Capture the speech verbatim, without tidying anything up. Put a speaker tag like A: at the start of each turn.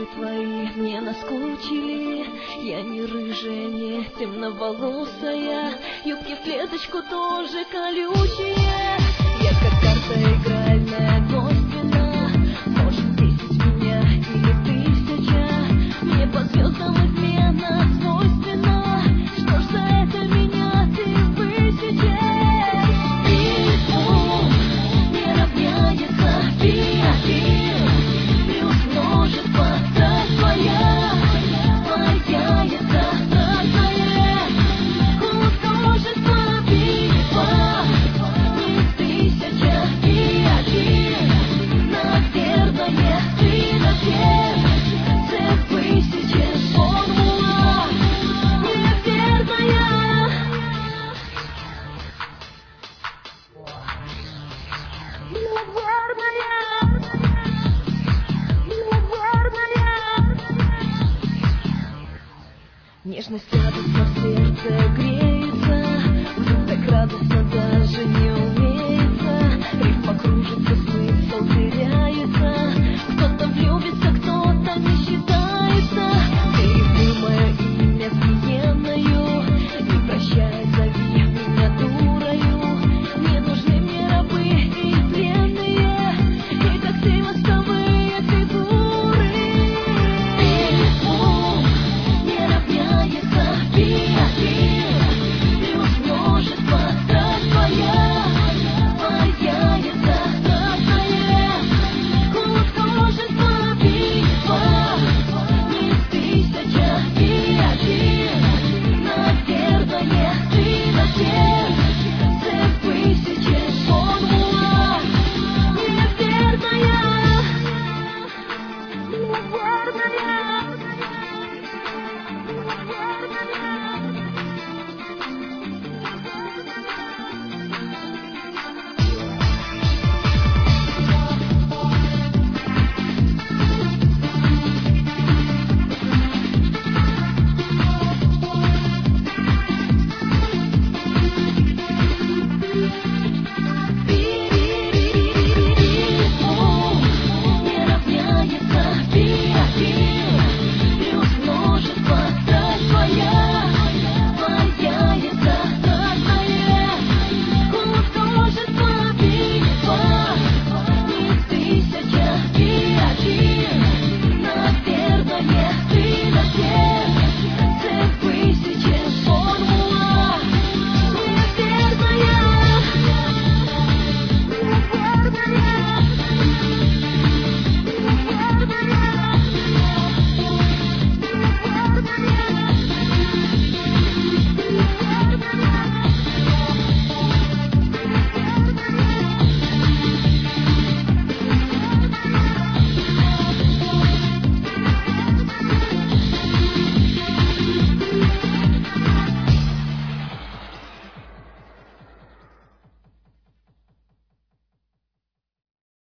A: губы твои мне наскучили. Я не рыжая, не темноволосая, юбки в клеточку тоже колючие. Я как карта игральная, косвенно, может бесить меня или тысяча. Мне по звездам измена свойственна, что ж за это меня ты высечешь? Ум не равняется пи один плюс множество, так твоя появится разное художество. пи два не тысяча, пи один, наверное, ты на сердце высечешь. Формула неверная. Нежность радостно в сердце греется, вдруг так радостно даже не умеется. Рифма кружится, смысл теряется, кто-то влюбится, кто-то не считается. Ты мое имя гиенною, не прощай, зови меня дурою. Не нужны мне рабы и пленные, и как ты мостовые фигуры. Ум не равняется пи один плюс множество, так твоя появится разное художество. пи два не тысяча, пи один, наверное, ты на сердце высечешь. Формула неверная. Неверная.